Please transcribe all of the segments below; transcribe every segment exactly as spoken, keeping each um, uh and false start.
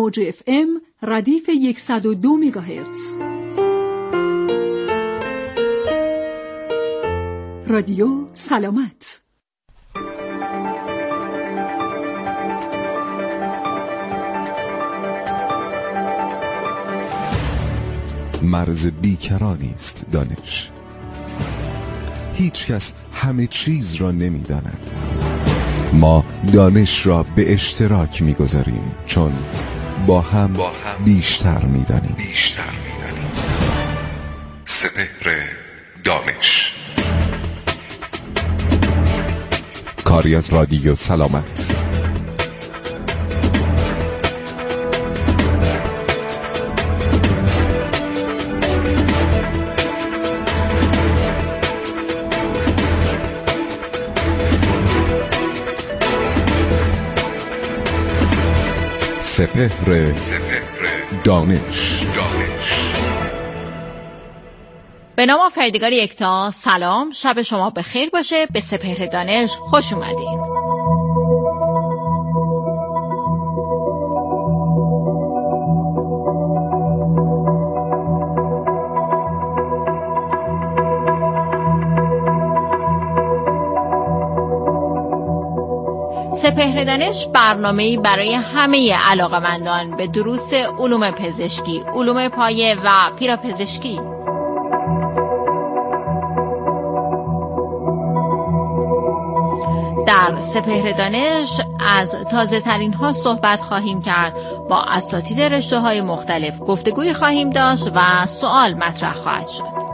موج اف ام ردیف صد و دو مگاهرتز. رادیو سلامت. مرز بیکرانی است دانش. هیچ کس همه چیز را نمی داند. ما دانش را به اشتراک می گذاریم چون با هم, با هم بیشتر می دانیم. بیشتر می دانیم. سپهر دانش. کاری از رادیو سلامت. سپهر دانش. به نام آفریدگار یکتا، سلام، شب شما بخیر باشه. به سپهر دانش خوش اومدین. سپهر دانش برنامه‌ای برای همه علاقه‌مندان به دروس علوم پزشکی، علوم پایه و پیراپزشکی. در سپهر دانش از تازه ترین ها صحبت خواهیم کرد، با اساتید رشته های مختلف گفتگوی خواهیم داشت و سوال مطرح خواهد شد.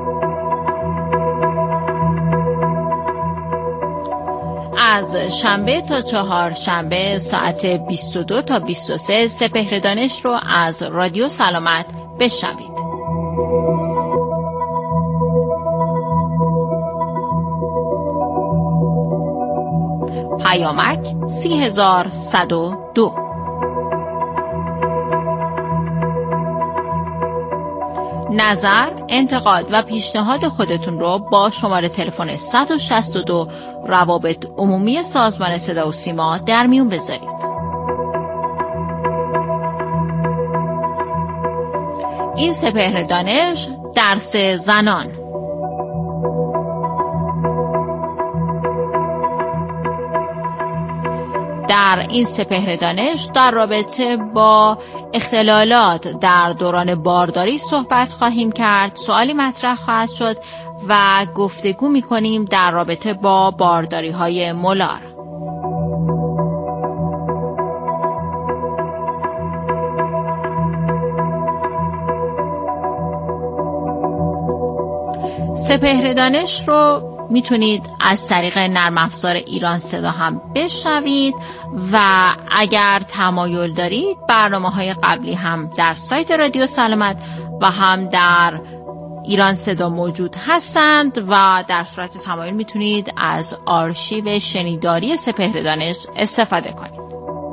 از شنبه تا چهار شنبه ساعت بیست و دو تا بیست و سه سپهر دانش رو از رادیو سلامت بشنوید. پیامک سی هزار صد و دو. نظر، انتقاد و پیشنهاد خودتون رو با شماره تلفن صد و شصت و دو روابط عمومی سازمان صدا و سیما در میون بذارید. این سپهر دانش درس زنان. در این سپهر دانش در رابطه با اختلالات در دوران بارداری صحبت خواهیم کرد، سوالی مطرح خواهد شد و گفتگو می‌کنیم در رابطه با بارداری‌های مولار. سپهر دانش رو میتونید از طریق نرم افزار ایران صدا هم بشنوید و اگر تمایل دارید برنامه‌های قبلی هم در سایت رادیو سلامت و هم در ایران صدا موجود هستند و در صورت تمایل میتونید از آرشیو شنیداری سپهر دانش استفاده کنید.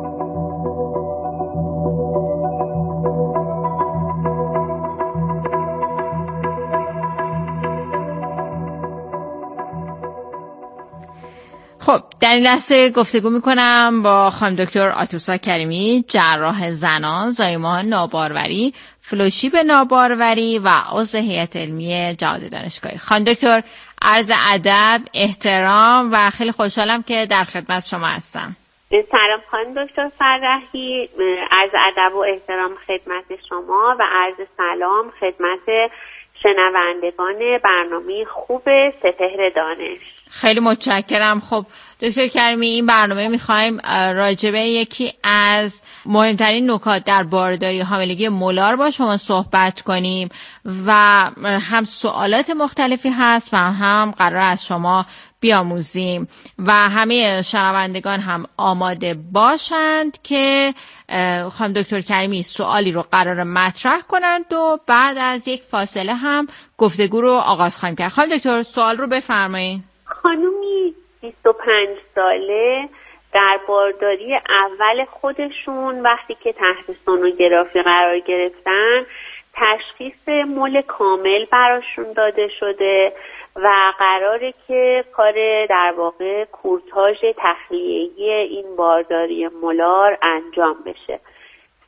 خب در این لحظه گفتگو میکنم با خانم دکتر آتوسا کریمی، جراح زنان، زایمان ناباروری، فلوشیپ ناباروری و عضو هیئت علمی جهاد دانشگاهی. خانم دکتر عرض ادب، احترام و خیلی خوشحالم که در خدمت شما هستم. سلام خانم دکتر فرحی، عرض ادب و احترام خدمت شما و عرض سلام خدمت شنوندگان برنامه خوب سپهر دانش. خیلی متشکرم. خب دکتر کریمی، این برنامه میخوایم راجبه یکی از مهمترین نکات در بارداری حاملگی مولار با شما صحبت کنیم و هم سوالات مختلفی هست و هم قرار از شما بیاموزیم و همه شنوندگان هم آماده باشند که خانم دکتر کریمی سوالی رو قرار مطرح کنند و بعد از یک فاصله هم گفتگو رو آغاز خواهیم کرد. خانم دکتر سوال رو بفرمایید. خانومی بیست و پنج ساله در بارداری اول خودشون وقتی که تحت سونوگرافی قرار گرفتن تشخیص مول کامل براشون داده شده و قراره که کار در واقع کورتاژ تخلیه‌ای این بارداری مولار انجام بشه.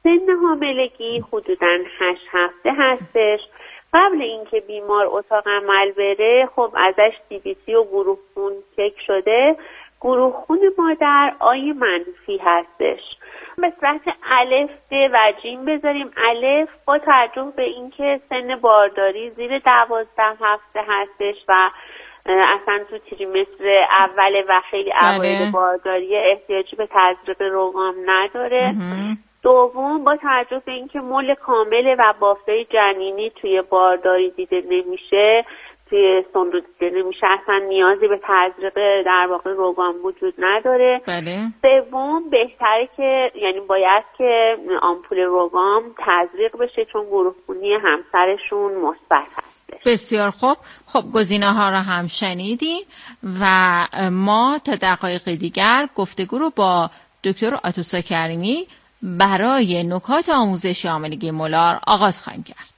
سن حاملگی حدوداً هشت هفته هستش. قبل اینکه بیمار اتاق عمل بره خب ازش سی بی سی و گروه خون چک شده. گروه خون مادر آی منفی هستش. به صورت الف ب و جیم بذاریم. الف با توجه به اینکه سن بارداری زیر دوازده هفته هستش و اصلا تو تریمستر اول و خیلی اوایل بارداری احتیاجی به تزریق روغام نداره. دوم با توجه به اینکه مول کامل و بافتای جنینی توی بارداری دیده نمیشه، توی سندو دیده نمیشه، اصلا نیازی به تزریق در واقع روغام وجود نداره. بله. سوم بهتره که یعنی باید که آمپول روغام تزریق بشه چون گروه خونی همسرشون مثبت هست. بسیار خوب. خب گزینه ها را هم شنیدین و ما تا دقایق دیگر گفتگو رو با دکتر آتوسا کریمی برای نکات آموزش حاملگی مولار آغاز خواهیم کرد.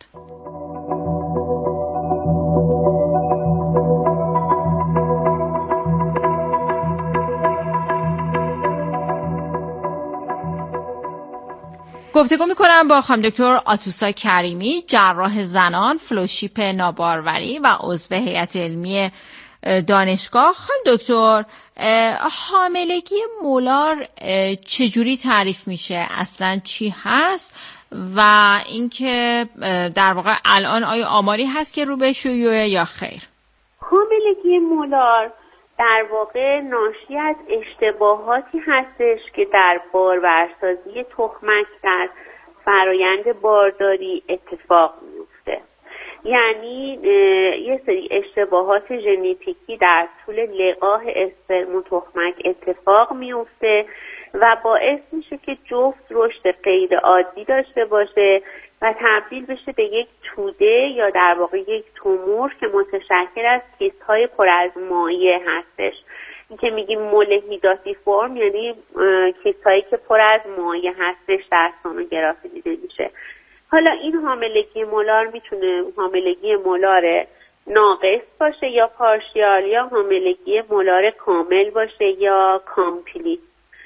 گفتگو میکنم با خانم دکتر آتوسا کریمی، جراح زنان، فلوشیپ ناباروری و عضو هیئت علمی دانشگاه. خانم دکتر، حاملگی مولار چجوری تعریف میشه؟ اصلا چی هست؟ و اینکه در واقع الان آیا آماری هست که رو به شیوعه یا خیر؟ حاملگی مولار در واقع ناشی از اشتباهاتی هستش که در بارورسازی تخمک در فرایند بارداری اتفاق میفته. یعنی یه سری اشتباهات ژنتیکی در طول لقاح اسپرم و تخمک اتفاق میفته و باعث میشه که جفت رشد غیر عادی داشته باشه و تبدیل بشه به یک توده یا در واقع یک تومور که متشکل از کیست‌های پر از مایع هستش. این که میگیم مولهیداتی فرم یعنی کیست‌هایی که پر از مایع هستش در سونوگرافی دیده میشه. حالا این حاملگی مولار میتونه حاملگی مولار ناقص باشه یا پارشیال یا حاملگی مولار کامل باشه یا کامپلیت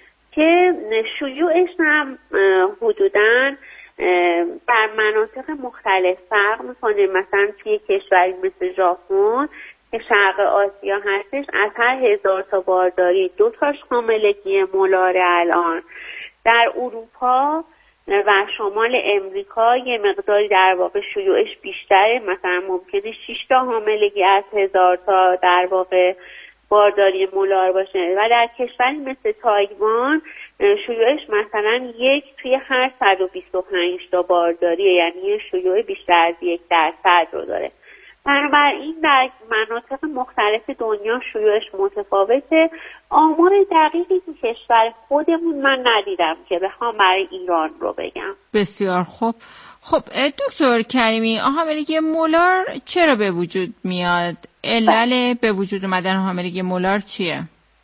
که شیوعش هم حدوداً در مناطق مختلف فرق میکنه. مثلا توی کشوری مثل ژاپن که شرق آسیا هستش از هر هزار تا بارداری دو تاش حاملگی مولاره. الان در اروپا و شمال امریکا یه مقداری در واقع شیوعش بیشتره، مثلا ممکنه شش تا حاملگی از هزار تا در واقع بارداری مولار باشه و در کشوری مثل تایوان شیوعش مثلا یک توی هر صد و بیست و پنج تا بارداریه، یعنی یه شیوع بیشتر از یک درصد رو داره. بنابراین در مناطق مختلف دنیا شیوعش متفاوته. آمار دقیقی تو کشور خودمون من ندیدم که بخوام برای ایران رو بگم. بسیار خوب. خب دکتر کریمی، حاملگی مولار چرا به وجود میاد؟ علل به وجود اومدن حاملگی مولار چیه؟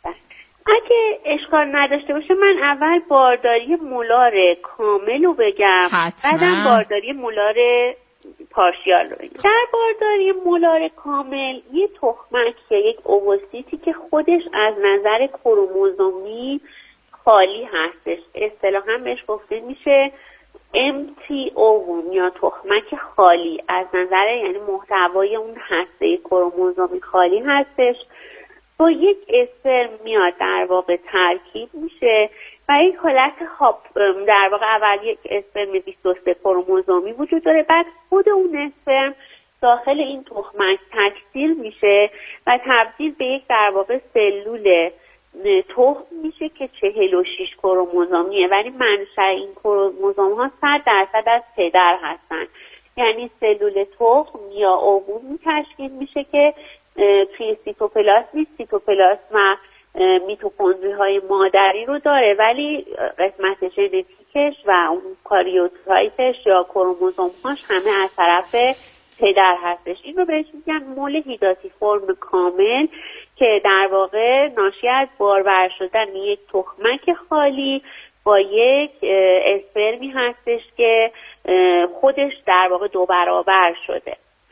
اگه اشکال نداشته باشه من اول بارداری مولار کامل رو بگم، بعدم بارداری مولار پارشیال رو بگم. در بارداری مولار کامل یه تخمک یا یک اووسیتی که خودش از نظر کروموزومی خالی هستش، اصطلاحاً بهش گفته میشه empty ovum یا تخمک خالی، از نظر یعنی محتوای اون هسته کروموزومی خالی هستش. با یک اسپرم میاد در واقع ترکیب میشه و یک حالت هاپ در واقع اول یک اسپرم بیست و سه کروموزومی وجود داره، بعد خود اون اسپرم داخل این تخمک تکثیر میشه و تبدیل به یک در واقع سلول تخم میشه که چهل و شش کروموزومیه، ولی منشأ این کروموزوم ها صد درصد از پدر هستن. یعنی سلول تخم یا اووم تشکیل میشه که توی سیتوپلاسم سیتوپلاسم و میتوکندری های مادری رو داره، ولی قسمت ژنتیکش و اون کاریوتایپش یا کروموزوم هاش همه از طرف پدر هستش. این رو بهش میگن مولهیداتی فرم کامل که در واقع ناشی از بارور شدن یک تخمک خالی با یک اسپرمی هستش که خودش در واقع دو برابر شده.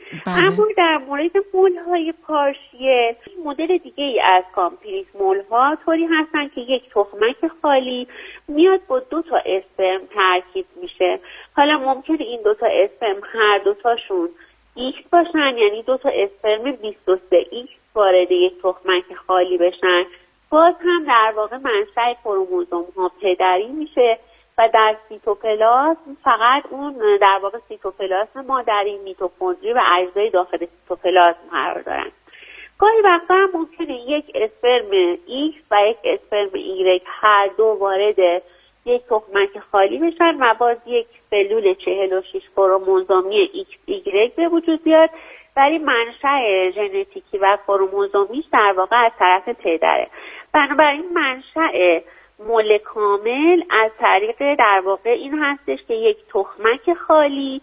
بله. اما در مورد مول‌های پارشیل مدل دیگه ای از کامپلیت مول‌ها طوری هستن که یک تخمک خالی میاد با دو تا اسپرم ترکیب میشه. حالا ممکنه این دو تا اسپرم هر دو تاشون ایکس باشن، یعنی دو تا اسپرم بیست و سه ایکس وارد یک تخمک خالی بشن. باز هم در واقع منشأ کروموزوم ها پدری میشه و در سیتوپلاسم فقط اون در واقع سیتوپلاسم مادری، میتوکندری و اجزای داخل سیتوپلاسم قرار دارن. گاهی وقتا هم ممکنه یک اسپرم ایکس و یک اسپرم ایگرگ هر دو وارد یک تخمک خالی بشن و باز یک سلول چهل و شش کروموزومی ایکس ایگرگ به وجود بیاد، ولی منشأ ژنتیکی و کروموزومیش در واقع از طرف پدره. بنابراین منشأ مول کامل از طریق در واقع این هستش که یک تخمک خالی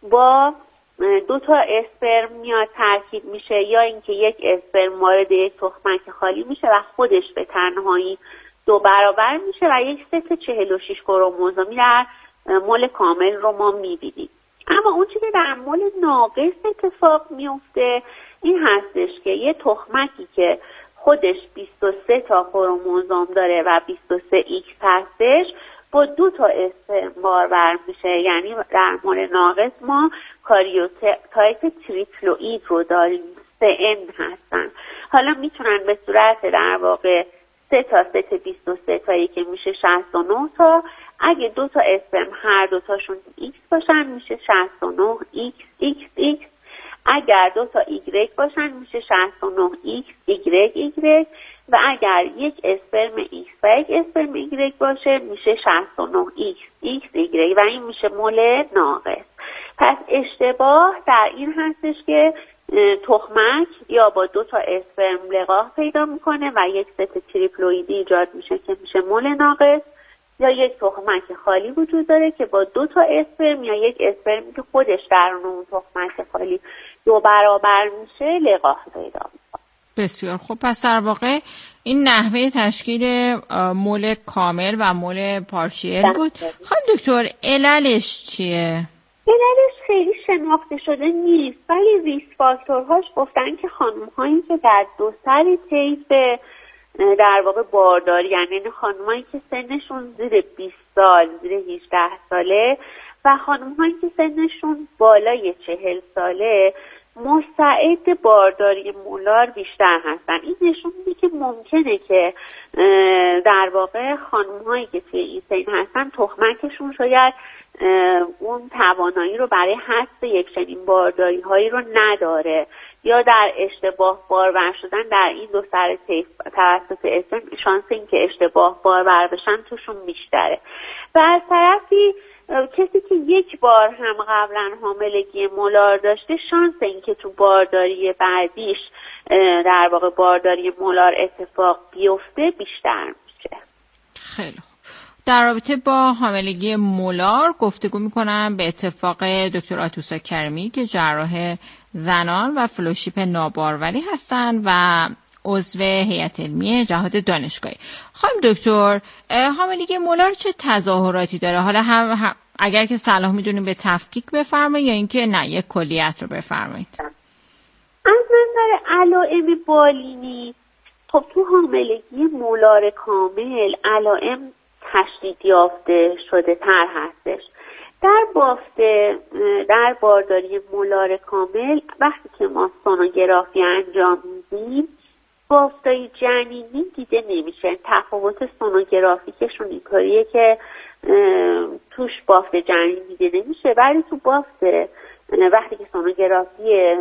با دو تا اسپرم میاد ترکیب میشه، یا اینکه یک اسپرم وارد یک تخمک خالی میشه و خودش به تنهایی دو برابر میشه و یک ست چهل و شش کروموزومی در مول کامل رو ما میبینیم. اما اون چیزی که در مول ناقص اتفاق میفته این هستش که یه تخمکی که خودش بیست و سه تا کروموزوم داره و بیست و سه ایکس هستش با دو تا اسپرم بارور میشه. یعنی در مول ناقص ما کاریوتایپ تریپلوئید رو داریم، سه ان هستن. حالا میتونن به صورت در واقع سه تا ست بیست و سه تایی که میشه شصت و نه تا. اگه دو تا اسپرم هر دو تاشون ایکس باشن میشه شصت و نه ایکس ایکس ایکس. اگر دو تا ایگرگ باشن میشه شصت و نه ایکس ایگرگ ایگرگ. و اگر یک اسپرم ایکس و یک اسپرم ایگرگ باشه میشه شصت و نه ایکس ایکس ایگرگ و این میشه مول ناقص. پس اشتباه در این هستش که تخمک یا با دو تا اسپرم لقاح پیدا میکنه و یک ست تریپلوئیدی ایجاد میشه که میشه مول ناقص، یا یک تخمک خالی وجود داره که با دو تا اسپرم یا یک اسپرمی که خودش در اون تخمک خالی دو برابر میشه لقاح پیدا میکنه. بسیار خوب. پس در واقع این نحوه تشکیل مول کامل و مول پارشیل بود. خانم دکتر عللش چیه؟ عللش خیلی شناخته شده نیست، ولی ریسک فاکتورهاش گفتن که خانم هایی که در دو سر طیف در واقع بارداری، یعنی خانم‌هایی که سنشون زیر بیست سال، زیر هجده ساله و خانم‌هایی که سنشون بالای چهل ساله مستعد بارداری مولار بیشتر هستن. این نشون میده که ممکنه که در واقع خانم‌هایی که توی این سن هستن تخمکشون شاید اون توانایی رو برای حذف یک چنین بارداری هایی رو نداره، یا در اشتباه بارور شدن در این دو سر طیف توسط اسم شانس این که اشتباه بارور بشن توشون بیشتره. و از طرفی کسی که یک بار هم قبلا حاملگی مولار داشته شانس این که تو بارداری بعدیش در واقع بارداری مولار اتفاق بیفته بیشتر میشه. خیلی خوب. در رابطه با حاملگی مولار گفتگو میکنم به اتفاق دکتر آتوسا کریمی که جراح زنان و فلوشیپ ناباروری هستن و عضو هیئت علمی جهاد دانشگاهی. خانم دکتر، حاملگی مولار چه تظاهراتی داره؟ حالا هم, هم اگر که صلاح میدونیم به تفکیک بفرمایید یا اینکه نه یک کلیت رو بفرمایید. از نظر علائم بالینی، خب تو حاملگی مولار کامل علائم تشدید یافته شده تر هستش. در بافت در بارداری مولار کامل وقتی که ما سونوگرافی انجام میدیم بافتای جنینی دیده نمیشه. تفاوت سونوگرافیکشون اینطوریه که توش بافت جنینی دیده نمیشه، ولی تو بافت وقتی که سونوگرافی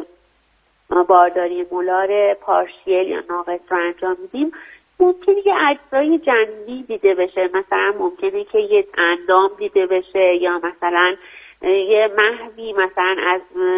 بارداری مولار پارشیل یا ناقص رو انجام میدیم ممکنه که اجزای جنینی دیده بشه. مثلا ممکنه که یه اندام دیده بشه یا مثلا یه محوی مثلا از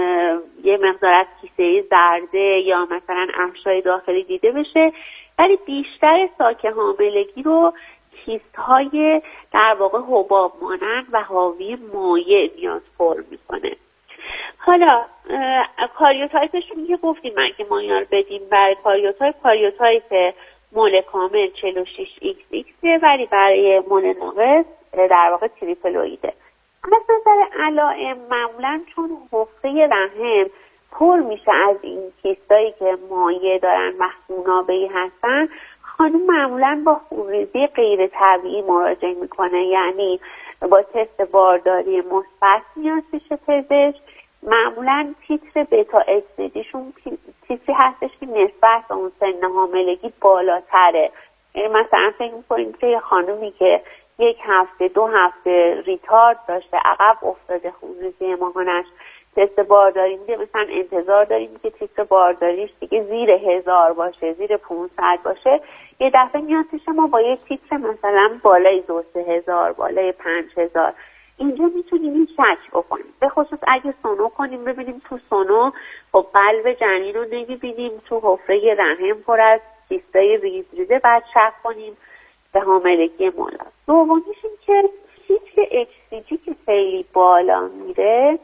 یه مقدار از کیسه زرده یا مثلا افشای داخلی دیده بشه، ولی بیشتر ساک حاملگی رو کیست‌های در واقع حباب مانند و حاوی مایع نیاز پر میکنه. حالا کاریوتایپشون که گفتیم من که ما اینا رو بدیم برای کاریوتایپ کاریوتایپ مول کامل چهل و شش ایکس ایکس ولی برای مول ناقص در واقع تریپلوئیده. از نظر علائم معمولا چون حفره رحم پر میشه از این کیستایی که مایع دارن و خونابه‌ای هستن، خانم معمولا با خونریزی غیر طبیعی مراجعه میکنه، یعنی با تست بارداری مثبت میاد پیش پزشک. معمولا تیتر بتا اکسیدیشون تیتری هستش که نسبت به اون سن حاملگی بالاتره. یعنی مثلا فکر میکنیم که یه خانومی که یک هفته دو هفته ریتارد داشته، عقب افتاده خونریزی ماهانش، تست بارداری میده، مثلا انتظار داریم که تیتر بارداریش دیگه زیر هزار باشه، زیر پونصد باشه، یه دفعه میاد پیش ما با یه تیتر مثلا بالای دو سه هزار، بالای پنج هزار. اینجا میتونیم این شک بکنیم، به خصوص اگه سونو کنیم ببینیم تو سونو خب قلب جنین رو نمیبینیم، تو حفره رحم پر از کیستای ریز ریزه، بعد شک کنیم به حاملگی مولار. دومیش این که تیتر اچ سی جی که خیلی بالا میره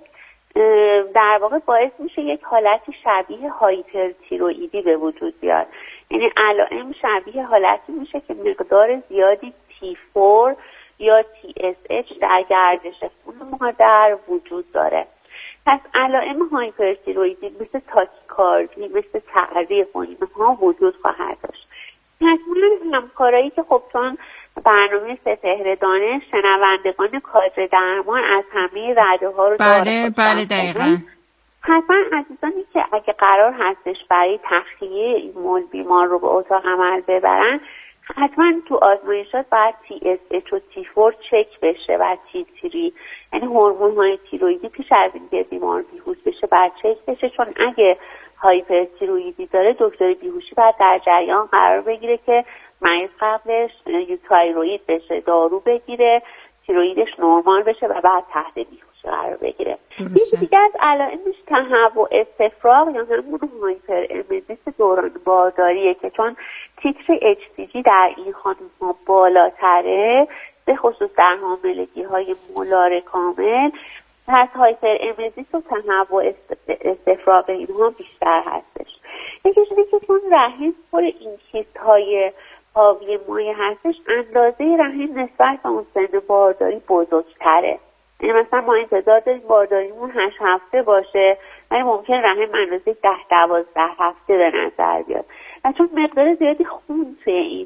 در واقع باعث میشه یک حالتی شبیه هایپرتیروئیدی به وجود بیاد، یعنی علائم شبیه حالتی میشه که مقدار زیادی تی فور یا تی اس اچ در گردش خون مادر وجود داره. پس علائم هایپرتیروئیدی مثل تاکیکاردی، مثل تعریق و اینها وجود خواهد داشت. حتما همکارایی که خب چون برنامه سپهر دانش شنوندگان کادر درمان از همه رده ها رو داره. بله بله دقیقاً. حتما عزیزانی که اگه قرار هستش برای تخلیه این مول بیمار رو به اتاق عمل ببرن، حتما تو آزمایشات باید تی اس اچ و تی فور چک بشه و تی تری، یعنی هورمون های تیرویدی پیش از اینکه بیمار بیهوش بشه باید چک بشه، چون اگه هایپرتیروئیدی داره دکتر بیهوشی باید در جریان قرار بگیره که مریض قبلش یوتایروئید بشه، دارو بگیره، تیروئیدش نرمال بشه و بعد تحت بیهوشی قرار بگیره. یکی دیگه از علائمش تهوع استفراغ یا همون هایپر امزیس دوران بارداریه که چون تیتر اچ سی جی در این خانم ها بالاتره، به خصوص در حاملگی های مولار کامل، پس هایپر امزیس و تهوع استفراغ اینها بیشتر هستش. یکی دیگه که چون رحم پر این کیست های حاوی مایع هستش، اندازه رحم نسبت به اون سن بارداری بزرگتره. یعنی مثلا ما انتظار داریم بارداریمون هشت هفته باشه ولی ممکن رحم اندازه ده دوازده هفته به نظر بیاد و چون مقدار زیادی خون توی این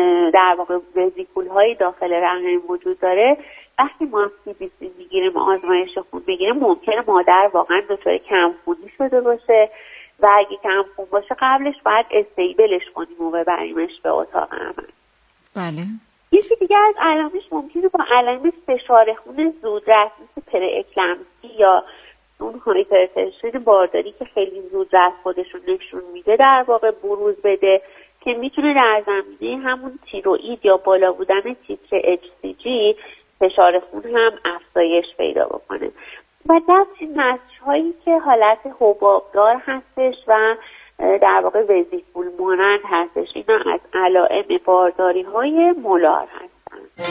در واقع وزیکول های داخل رحم وجود داره، وقتی ما سی بی سی میگیریم، آزمایش خون بگیریم، ممکنه مادر واقعا دچار کمخونی شده باشه و اگه کمخون باشه قبلش باید استیبلش کنیم و ببریمش به اتاق عمل. بله. یکی دیگه از علائمش ممکنه با علائم فشار خون زودرس مثل پرئکلمسی یا اون هایپرتنشن بارداری که خیلی زودرس خودشون نشون میده در واقع بروز بده که میتونه در زمینه همون تیروئید یا بالا بودن تیتر اچ سی جی فشار خون هم افزایش پیدا بکنه. و دست نسج‌هایی که حالت حبابدار هستش و در واقع وزیکول مانند هستش، اینا از علائم بارداری های مولار هستن.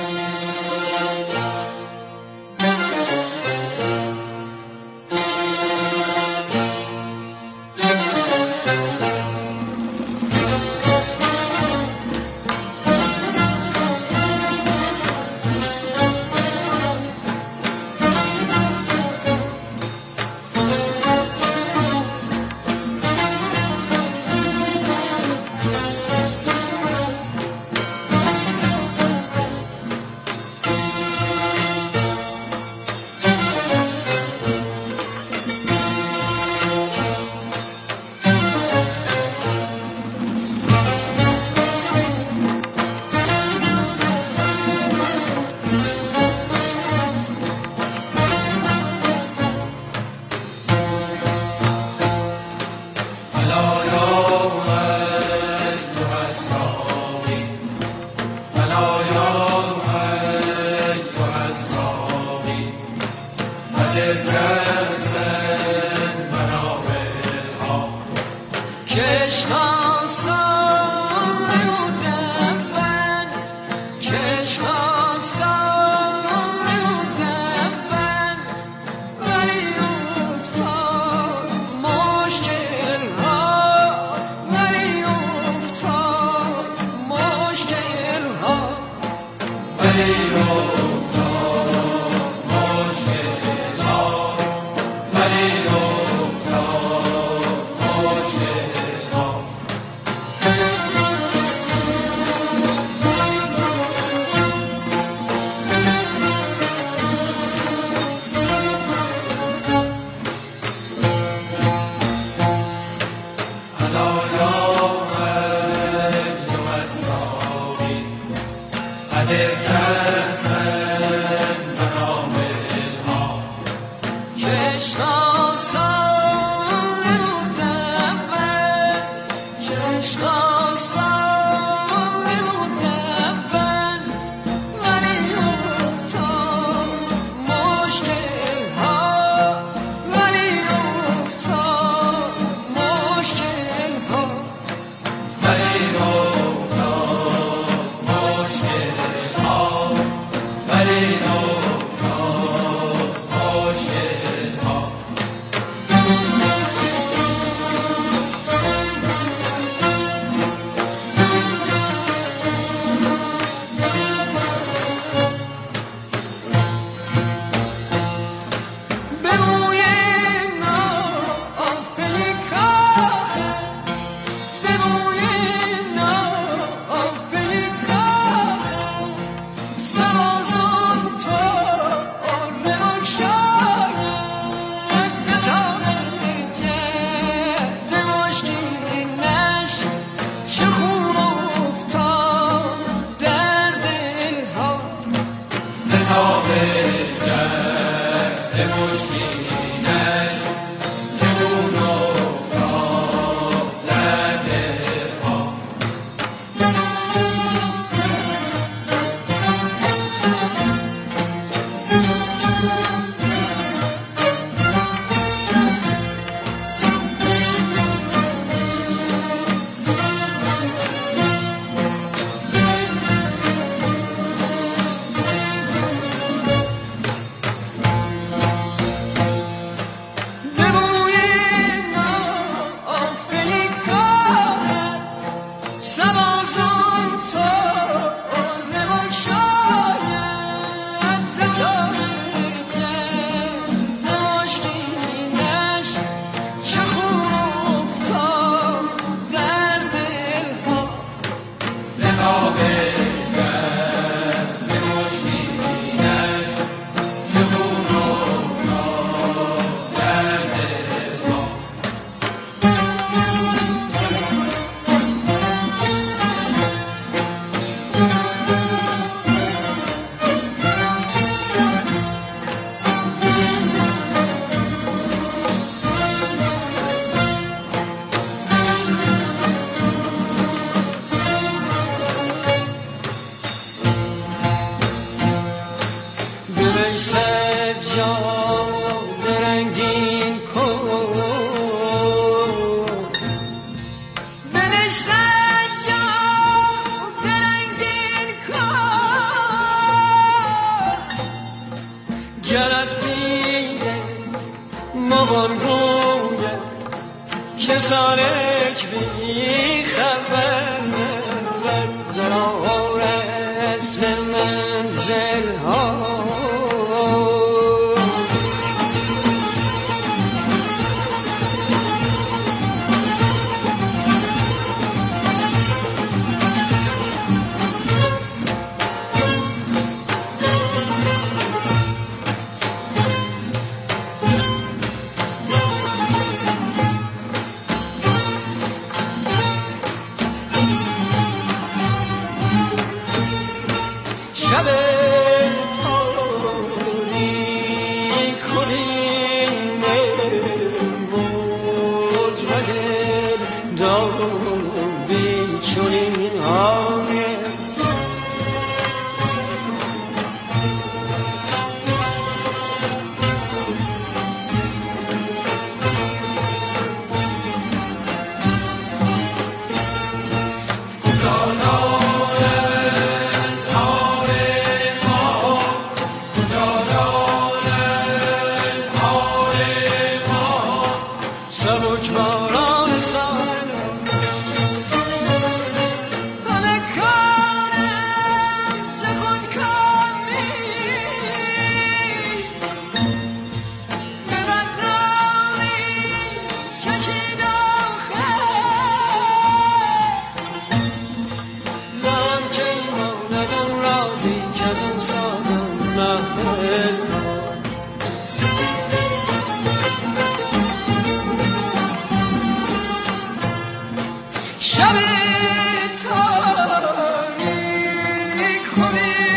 شب تاریک کنی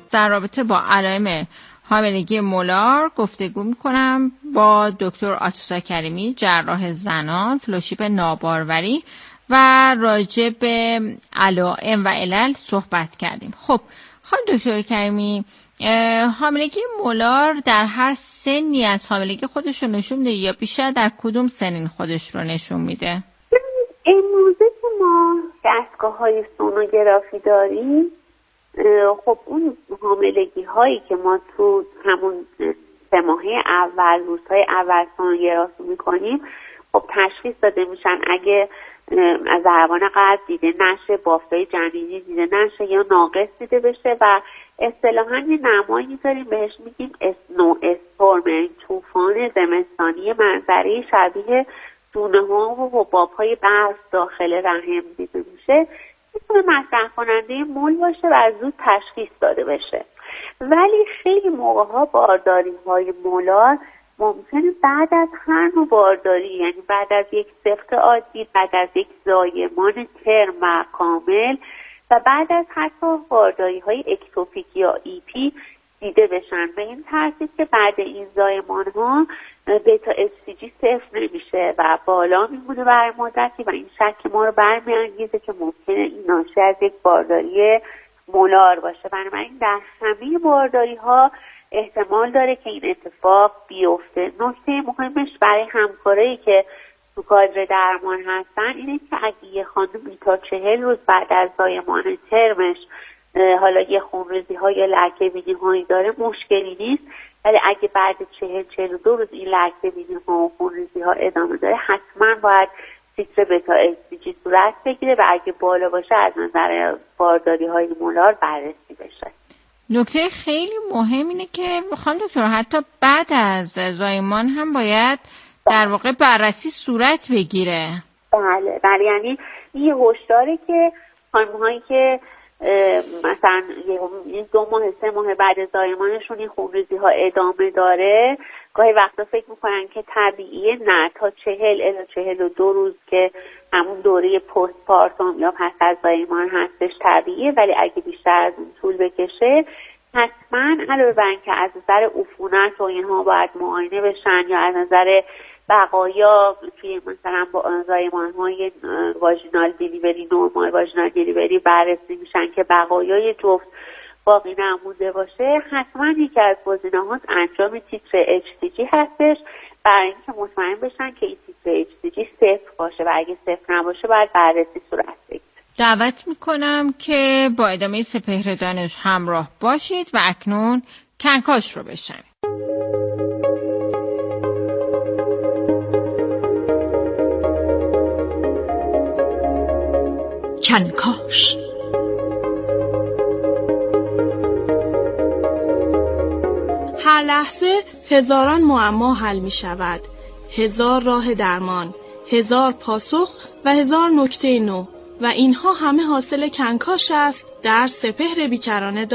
در رابطه با علائم حاملگی مولار گفتگو میکنم با دکتر آتوسا کریمی، جراح زنان، فلوشیپ ناباروری، و راجع به علائم و علل صحبت کردیم. خب خانم دکتر کریمی، حاملگی مولار در هر سنی از حاملگی خودش رو نشون میده یا بیشتر در کدوم سنین خودش رو نشون میده؟ امروزه که ما دستگاه های سونوگرافی داریم، خب اون حاملگی هایی که ما تو همون سه ماهه اول، روزهای اول سونوگرافی میکنیم، خب تشخیص داده میشن. اگه از ضربان قلب دیده نشه، بافتای جنینی دیده نشه یا ناقص دیده بشه، و اصطلاحاً یه نمایی داریم بهش میگیم اسنو استورم، طوفان زمستانی منظری شبیه دونه ها و حباب های برف داخل رحم دیده میشه. میتونه مطرح کننده مول باشه و زود تشخیص داده بشه. ولی خیلی موقع ها بارداری های مولار ممکنه بعد از هر نوع بارداری، یعنی بعد از یک سفت عادی، بعد از یک زایمان ترم و کامل و بعد از حتی بارداری های اکتوپیک یا ای پی دیده بشن، به این ترتیب که بعد این زایمان ها بتا اچ سی جی صفر نمیشه و بالا میمونه برای مدتی و این شک ما رو برمیانگیزه که ممکنه این ناشی از یک بارداری مولار باشه. بنابراین در همه بارداری ها احتمال داره که این اتفاق بیفته. نکته مهمش برای همکارایی که تو کادر درمان هستن اینه که اگه یه خانم تا چهل روز بعد از زایمان ترمش حالا یه خونریزی ها یا لکه بینی هایی داره مشکلی نیست، ولی اگه بعد چهل چهل و دو روز این لکه بینی ها و خونریزی ها ادامه داره، حتما باید تیتر بتا اچ سی جی صورت بگیره و اگه بالا باشه از نظر بارداری های مولار بررسی بشه. نکته خیلی مهم اینه که خانم دکتر حتی بعد از زایمان هم باید در واقع بررسی صورت بگیره. بله بله، یعنی یه هشداره که خانم‌هایی که مثلا یه دو ماه سه ماه بعد زایمانشون این خونریزی ها ادامه داره، گاهی وقتا فکر میکنن که طبیعیه. نه، تا چهل الی چهل و دو روز که همون دوره پست پارتوم یا پس از زایمان هستش طبیعیه، ولی اگه بیشتر از اون طول بکشه حتما علاوه بر اینکه از نظر عفونت و اینها باید معاینه بشن یا از نظر بقایا توی مثلا با زایمان های واژینال دیلیوری، نورمال واژینال دیلیوری بررسی میشن که بقایای جفت باقی نمونده باشه، حتما یکی از گزینه‌ها انجام تیتر اچ سی جی هستش برای اینکه مطمئن بشن که این تیتر اچ سی جی صفر باشه و اگه صفر نباشه باید بررسی صورت بگیره. دعوت میکنم که با ادامه سپهر دانش همراه باشید و اکنون کنکاش رو بشنوید. کنکاش. هر لحظه هزاران معما حل می شود، هزار راه درمان، هزار پاسخ و هزار نکته نو، و اینها همه حاصل کنکاش است در سپهر بیکرانه.